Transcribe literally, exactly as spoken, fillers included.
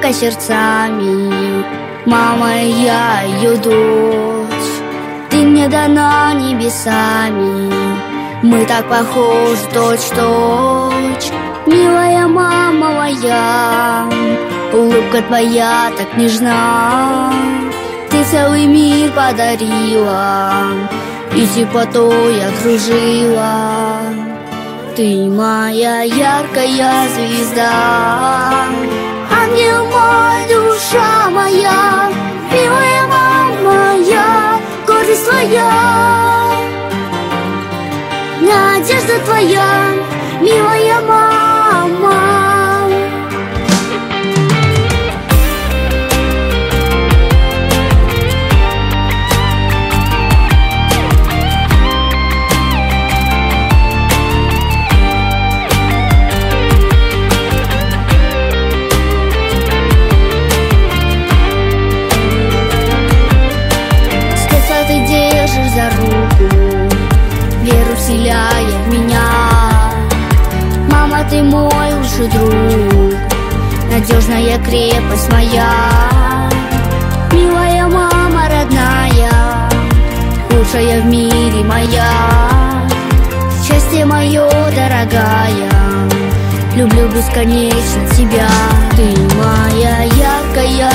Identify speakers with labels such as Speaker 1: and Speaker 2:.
Speaker 1: крепко сердцами. Мама, я ее дочь, ты мне дана небесами. Мы так похожи точь-в-точь, милая мама моя. Улыбка твоя так нежна, ты целый мир подарила и теплотой окружила. Ты моя яркая звезда, ангел мой, душа моя, милая мама моя, гордость твоя, надежда твоя, милая мама. За руку, веру вселяя в меня. Мама, ты мой лучший друг, надежная крепость моя. Милая мама родная, лучшая в мире моя. Счастье мое дорогая, люблю бесконечно тебя. Ты моя яркая